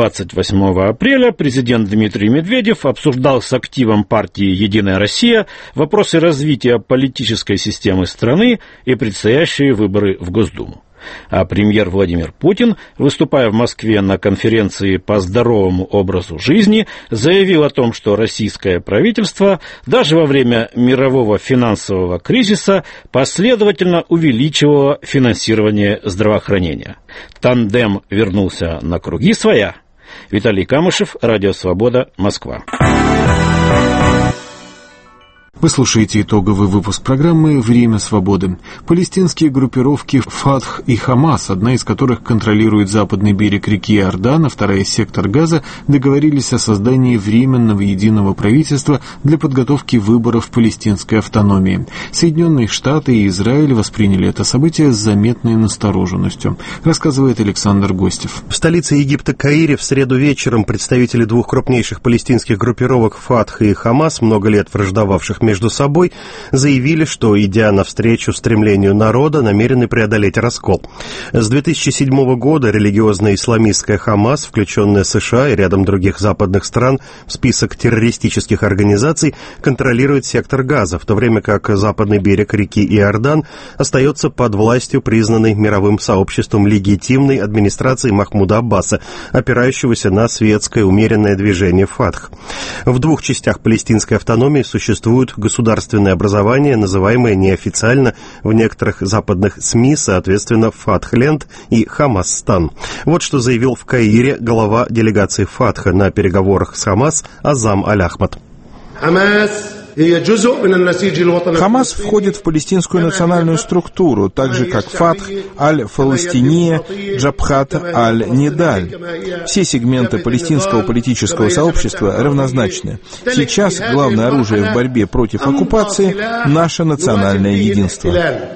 Speaker 4: 28 апреля президент Дмитрий Медведев обсуждал с активом партии «Единая Россия» вопросы развития политической системы страны и предстоящие выборы в Госдуму. А премьер Владимир Путин, выступая в Москве на конференции по здоровому образу жизни, заявил о том, что российское правительство даже во время мирового финансового кризиса последовательно увеличивало финансирование здравоохранения. Тандем вернулся на круги своя. Виталий Камышев, Радио Свобода, Москва.
Speaker 1: Вы слушаете итоговый выпуск программы «Время свободы». Палестинские группировки «Фатх» и «Хамас», одна из которых контролирует западный берег реки Иордан, а вторая — сектор Газа, договорились о создании временного единого правительства для подготовки выборов палестинской автономии. Соединенные Штаты и Израиль восприняли это событие с заметной настороженностью, рассказывает Александр Гостев.
Speaker 7: В столице Египта Каире в среду вечером представители двух крупнейших палестинских группировок «Фатх» и «Хамас», много лет враждовавших между собой, заявили, что, идя навстречу стремлению народа, намерены преодолеть раскол. С 2007 года религиозная исламистская «Хамас», включенная США и рядом других западных стран в список террористических организаций, контролирует сектор Газа, в то время как западный берег реки Иордан остается под властью признанной мировым сообществом легитимной администрации Махмуда Аббаса, опирающегося на светское умеренное движение «Фатх». В двух частях палестинской автономии существуют государственное образование, называемое неофициально в некоторых западных СМИ, соответственно, Фатхленд и Хамасстан. Вот что заявил в Каире глава делегации Фатха на переговорах с Хамас Азам Аль-Ахмад.
Speaker 22: Хамас входит в палестинскую национальную структуру, так же как Фатх, Аль-Фаластиния, Джабхат, Аль-Нидаль. Все сегменты палестинского политического сообщества равнозначны. Сейчас главное оружие в борьбе против оккупации – наше национальное единство.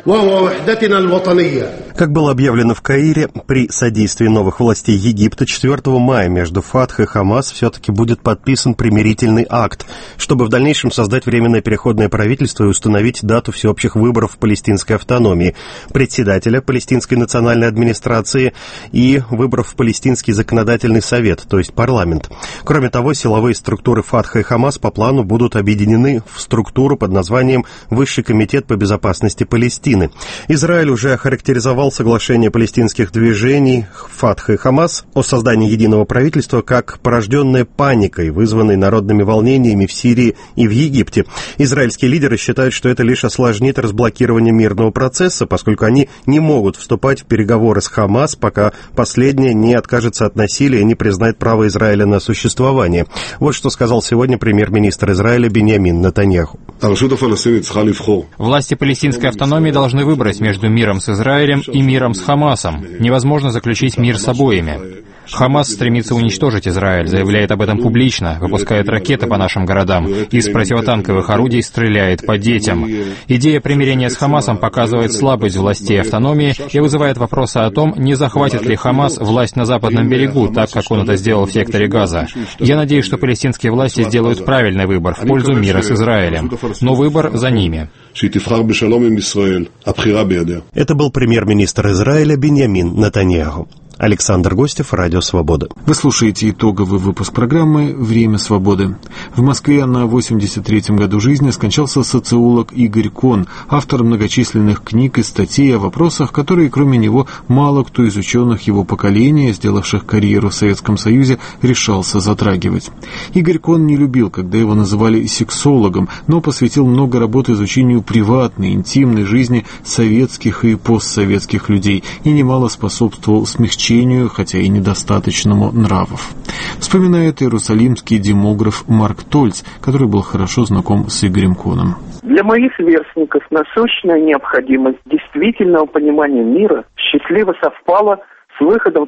Speaker 7: Как было объявлено в Каире, при содействии новых властей Египта 4 мая между Фатх и Хамас все-таки будет подписан примирительный акт, чтобы в дальнейшем создать временное переходное правительство и установить дату всеобщих выборов в палестинской автономии, председателя Палестинской национальной администрации и выборов в Палестинский законодательный совет, то есть парламент. Кроме того, силовые структуры Фатха и Хамас по плану будут объединены в структуру под названием Высший комитет по безопасности Палестины. Израиль уже охарактеризовал соглашение палестинских движений Фатха и Хамас о создании единого правительства как порожденное паникой, вызванной народными волнениями в Сирии и в Египте. Израильские лидеры считают, что это лишь осложнит разблокирование мирного процесса, поскольку они не могут вступать в переговоры с Хамас, пока последняя не откажется от насилия и не признает право Израиля на существование. Вот что сказал сегодня премьер-министр Израиля Биньямин Нетаньяху.
Speaker 8: Власти палестинской автономии должны выбрать между миром с Израилем и миром с Хамасом. Невозможно заключить мир с обоими. Хамас стремится уничтожить Израиль, заявляет об этом публично, выпускает ракеты по нашим городам, из противотанковых орудий стреляет по детям. Идея примирения с Хамасом показывает слабость властей автономии и вызывает вопросы о том, не захватит ли Хамас власть на западном берегу, так как он это сделал в секторе Газа. Я надеюсь, что палестинские власти сделают правильный выбор в пользу мира с Израилем. Но выбор за ними.
Speaker 7: Это был премьер-министр Израиля Биньямин Нетаньяху. Александр Гостев, Радио Свобода.
Speaker 1: Вы слушаете итоговый выпуск программы «Время свободы». В Москве на 83-м году жизни скончался социолог Игорь Кон, автор многочисленных книг и статей о вопросах, которые, кроме него, мало кто из ученых его поколения, сделавших карьеру в Советском Союзе, решался затрагивать. Игорь Кон не любил, когда его называли сексологом, но посвятил много работы изучению приватной, интимной жизни советских и постсоветских людей и немало способствовал смягчению, хотя и недостаточному, нравов. Вспоминает иерусалимский демограф Марк Тольц, который был хорошо знаком с Игорем Коном.
Speaker 9: Для моих сверстников насущная необходимость действительного понимания мира счастливо совпала с выходом в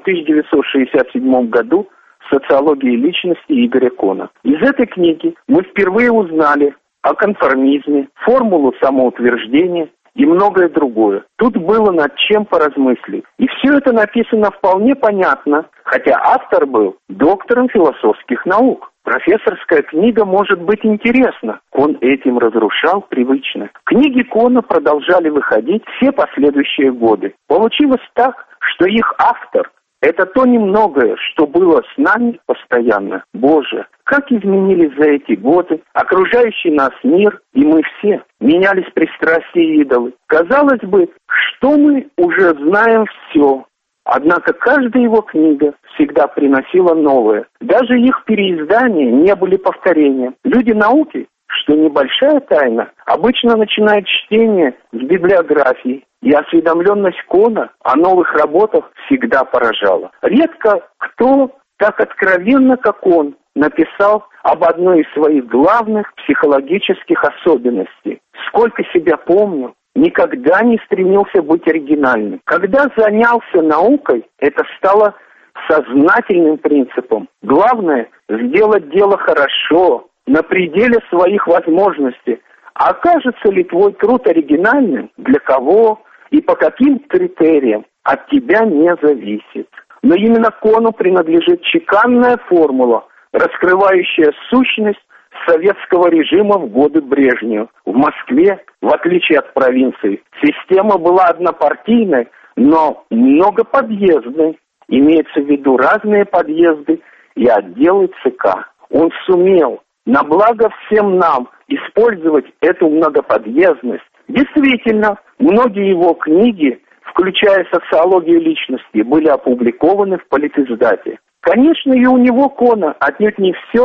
Speaker 9: 1967 году «Социологии личности» Игоря Кона. Из этой книги мы впервые узнали о конформизме, формулу самоутверждения и многое другое. Тут было над чем поразмыслить. И все это написано вполне понятно, хотя автор был доктором философских наук. Профессорская книга может быть интересна. Кон этим разрушал привычно. Книги Кона продолжали выходить все последующие годы. Получилось так, что их автор — это то немногое, что было с нами постоянно. Боже, как изменились за эти годы окружающий нас мир, и мы все. Менялись пристрастия и идолы. Казалось бы, что мы уже знаем все. Однако каждая его книга всегда приносила новое. Даже их переиздания не были повторением. Люди науки, что небольшая тайна, обычно начинают чтение с библиографии, и осведомленность Кона о новых работах всегда поражала. Редко кто так откровенно, как он, написал об одной из своих главных психологических особенностей. Сколько себя помню, никогда не стремился быть оригинальным. Когда занялся наукой, это стало сознательным принципом. Главное – сделать дело хорошо, на пределе своих возможностей. А окажется ли твой труд оригинальным, для кого и по каким критериям, от тебя не зависит. Но именно Кону принадлежит чеканная формула, раскрывающая сущность советского режима в годы Брежнева. В Москве, в отличие от провинции, система была однопартийной, но многоподъездной. Имеется в виду разные подъезды и отделы ЦК. Он сумел на благо всем нам использовать эту многоподъездность. Действительно, многие его книги, включая «Социологию личности», были опубликованы в Политиздате. Конечно, и у него, Кона, отнюдь не все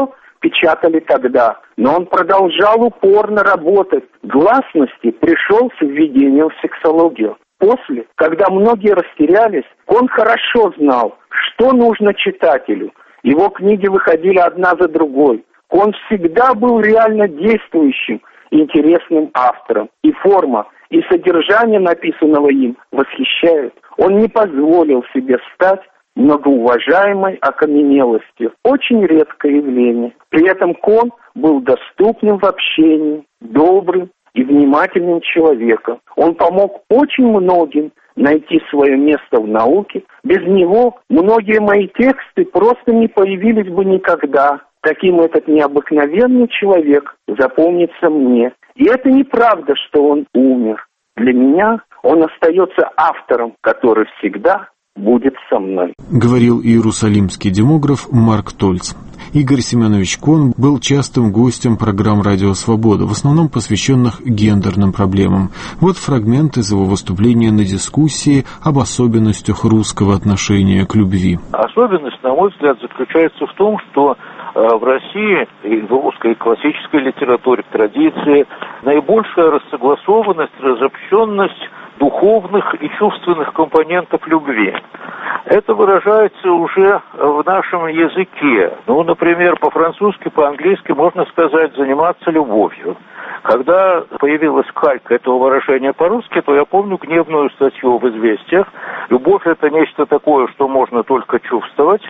Speaker 9: печатали тогда. Но он продолжал упорно работать. К гласности пришел с введением в сексологию. После, когда многие растерялись, он хорошо знал, что нужно читателю. Его книги выходили одна за другой. Он всегда был реально действующим, интересным автором. И форма, и содержание написанного им восхищают. Он не позволил себе стать многоуважаемой окаменелостью. Очень редкое явление. При этом Кон был доступным в общении, добрым и внимательным человеком. Он помог очень многим найти свое место в науке. Без него многие мои тексты просто не появились бы никогда. Таким этот необыкновенный человек запомнится мне. И это неправда, что он умер. Для меня он остается автором, который всегда будет со мной.
Speaker 1: Говорил иерусалимский демограф Марк Тольц. Игорь Семенович Кон был частым гостем программ «Радио Свобода», в основном посвященных гендерным проблемам. Вот фрагмент из его выступления на дискуссии об особенностях русского отношения к любви.
Speaker 10: Особенность, на мой взгляд, заключается в том, что в России и в русской классической литературе, традиции наибольшая рассогласованность, разобщенность духовных и чувственных компонентов любви. Это выражается уже в нашем языке. Ну, например, по-французски, по-английски можно сказать «заниматься любовью». Когда появилась калька этого выражения по-русски, то я помню гневную статью в «Известиях». Любовь – это нечто такое, что можно только чувствовать,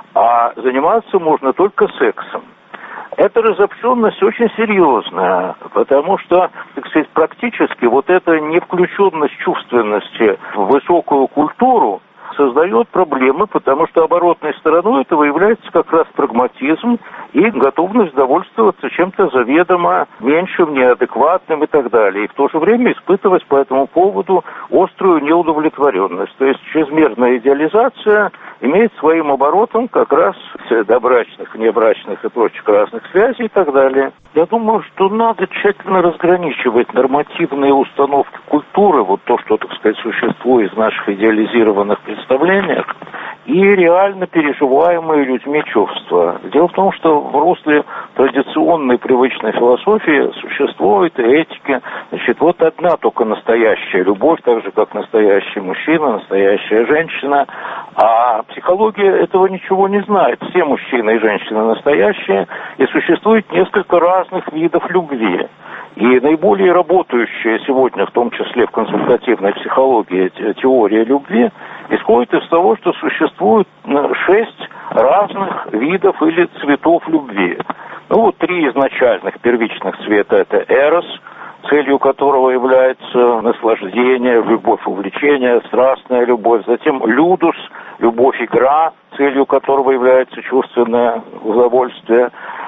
Speaker 10: а заниматься можно только сексом. Эта разобщенность очень серьезная, потому что, так сказать, практически вот эта невключенность чувственности в высокую культуру создает проблемы, потому что оборотной стороной этого является как раз прагматизм и готовность довольствоваться чем-то заведомо меньшим, неадекватным и так далее. И в то же время испытывать по этому поводу острую неудовлетворенность. То есть чрезмерная идеализация имеет своим оборотом как раз добрачных, внебрачных и прочих разных связей и так далее. Я думаю, что надо тщательно разграничивать нормативные установки культуры, вот то, что, так сказать, существует в наших идеализированных представлениях, и реально переживаемые людьми чувства. Дело в том, что в русле традиционной привычной философии существует и этики. Значит, вот одна только настоящая любовь, так же, как настоящий мужчина, настоящая женщина. А психология этого ничего не знает. Все мужчины и женщины настоящие, и существует несколько разных видов любви. И наиболее работающая сегодня, в том числе в консультативной психологии, теория любви, исходит из того, что существует 6 разных видов или цветов любви. Ну вот 3 изначальных первичных цвета – это эрос, целью которого является наслаждение, любовь, увлечение, страстная любовь. Затем людус, любовь-игра, целью которого является чувственное удовольствие.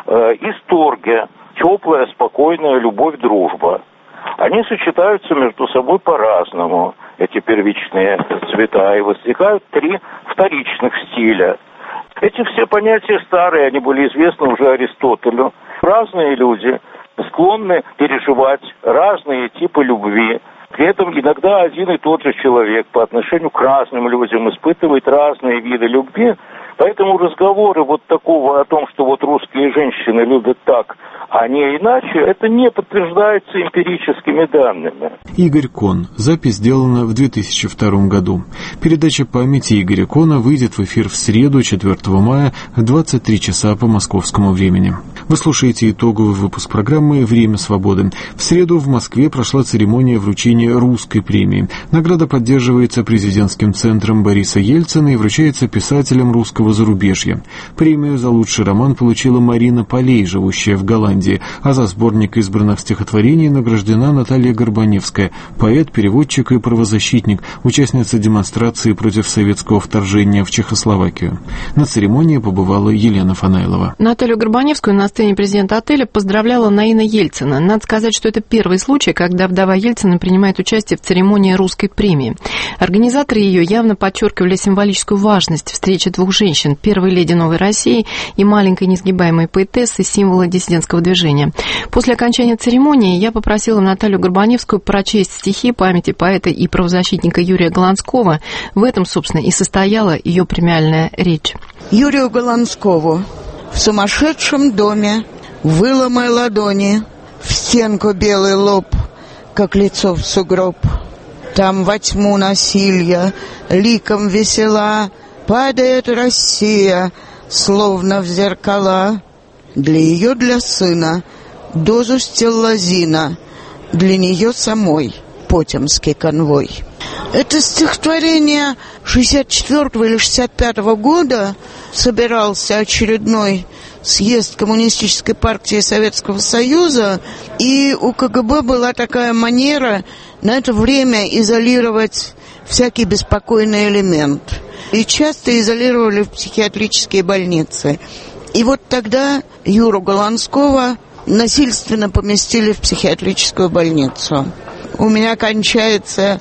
Speaker 10: И сторге, теплая, спокойная любовь-дружба. Они сочетаются между собой по-разному, эти первичные цвета, и возникают 3 вторичных стиля. Эти все понятия старые, они были известны уже Аристотелю. Разные люди склонны переживать разные типы любви. При этом иногда один и тот же человек по отношению к разным людям испытывает разные виды любви. Поэтому разговоры вот такого о том, что вот русские женщины любят так, а не иначе, это не подтверждается эмпирическими данными.
Speaker 1: Игорь Кон. Запись сделана в 2002 году. Передача памяти Игоря Кона выйдет в эфир в среду, 4 мая, в 23 часа по московскому времени. Вы слушаете итоговый выпуск программы «Время свободы». В среду в Москве прошла церемония вручения русской премии. Награда поддерживается президентским центром Бориса Ельцина и вручается писателям русского зарубежья. Премию за лучший роман получила Марина Полей, живущая в Голландии, а за сборник избранных стихотворений награждена Наталья Горбаневская, поэт, переводчик и правозащитник, участница демонстрации против советского вторжения в Чехословакию. На церемонии побывала Елена Фанайлова.
Speaker 11: Наталью Горбаневскую на сцене президента отеля поздравляла Наина Ельцина. Надо сказать, что это первый случай, когда вдова Ельцина принимает участие в церемонии русской премии. Организаторы ее явно подчеркивали символическую важность встречи двух женщин, первой леди Новой России и маленькой несгибаемой поэтессы, символа диссидентского движения. После окончания церемонии я попросила Наталью Горбаневскую прочесть стихи памяти поэта и правозащитника Юрия Голландского. В этом, собственно, и состояла ее премиальная речь.
Speaker 12: Юрию Голландскову
Speaker 2: В сумасшедшем доме выломай ладони, в стенку белый лоб, как лицо в сугроб. Там во тьму насилья, ликом весела, падает Россия, словно в зеркала. Для сына дозу стеллазина, для нее самой Потемский конвой. Это стихотворение 64-го или 65-го года. Собирался очередной съезд Коммунистической партии Советского Союза, и у КГБ была такая манера на это время изолировать всякий беспокойный элемент. И часто изолировали в психиатрические больницы. И вот тогда Юру Голландского насильственно поместили в психиатрическую больницу. У меня кончается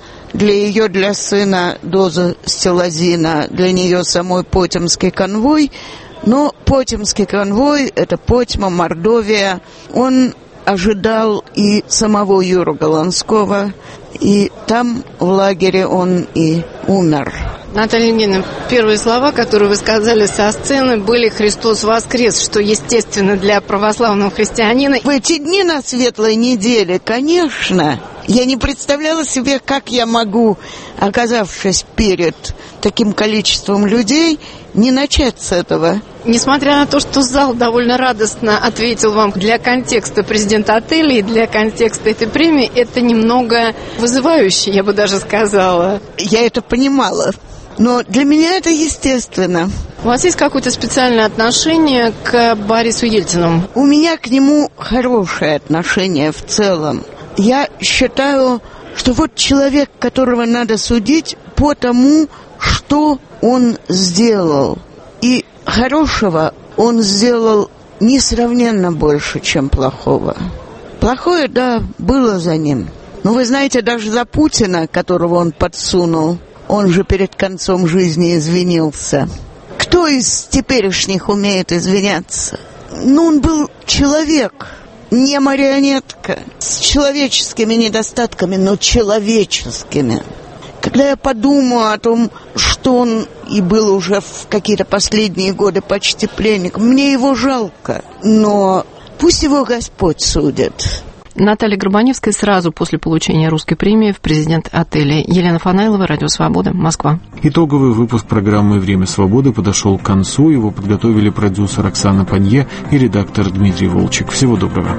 Speaker 2: для сына доза стеллазина, для нее самой Потемский конвой. Но Потемский конвой, это Потьма, Мордовия, он ожидал и самого Юру Голландского, и там в лагере он и умер.
Speaker 11: Наталья Евгеньевна, первые слова, которые вы сказали со сцены, были «Христос воскрес», что естественно для православного христианина.
Speaker 2: В эти дни на Светлой неделе, конечно, я не представляла себе, как я могу, оказавшись перед таким количеством людей, не начать с этого.
Speaker 11: Несмотря на то, что зал довольно радостно ответил вам, для контекста президента отеля и для контекста этой премии, это немного вызывающе, я бы даже сказала.
Speaker 2: Я это понимала. Но для меня это естественно.
Speaker 11: У вас есть какое-то специальное отношение к Борису Ельцину?
Speaker 2: У меня к нему хорошее отношение в целом. Я считаю, что вот человек, которого надо судить по тому, что он сделал. И хорошего он сделал несравненно больше, чем плохого. Плохое, да, было за ним. Но вы знаете, даже за Путина, которого он подсунул, он же перед концом жизни извинился. Кто из теперешних умеет извиняться? Ну, он был человек, не марионетка, с человеческими недостатками, но человеческими. Когда я подумаю о том, что он и был уже в какие-то последние годы почти пленником, мне его жалко, но пусть его Господь судит.
Speaker 11: Наталья Горбаневская сразу после получения русской премии в президент отеля. Елена Фанайлова, Радио Свобода, Москва.
Speaker 1: Итоговый выпуск программы «Время свободы» подошел к концу. Его подготовили продюсер Оксана Панье и редактор Дмитрий Волчек. Всего доброго.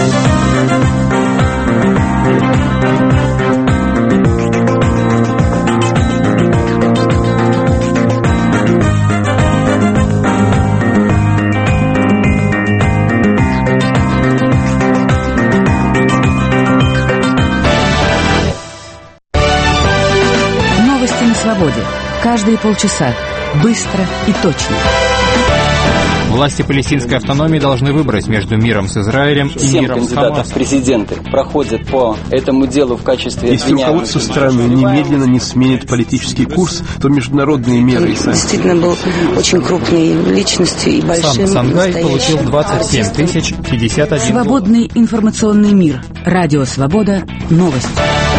Speaker 21: Каждые полчаса. Быстро и точно.
Speaker 8: Власти палестинской автономии должны выбрать между миром с Израилем и миром с Хамасом. 7 кандидатов в президенты проходят по этому делу в качестве
Speaker 12: Если руководство страны немедленно не сменит политический курс, то международные меры...
Speaker 13: Действительно был очень крупной личностью и большим.
Speaker 8: Сам Сангай получил 27 051.
Speaker 21: Свободный информационный мир. Радио Свобода. Новости.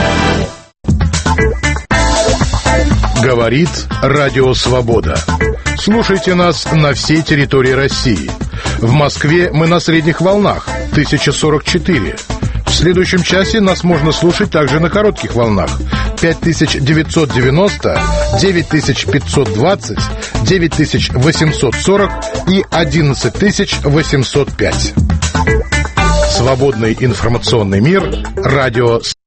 Speaker 24: Говорит Радио Свобода. Слушайте нас на всей территории России. В Москве мы на средних волнах 1044. В следующем часе нас можно слушать также на коротких волнах 5990, 9520, 9840 и 11805. Свободный информационный мир. Радио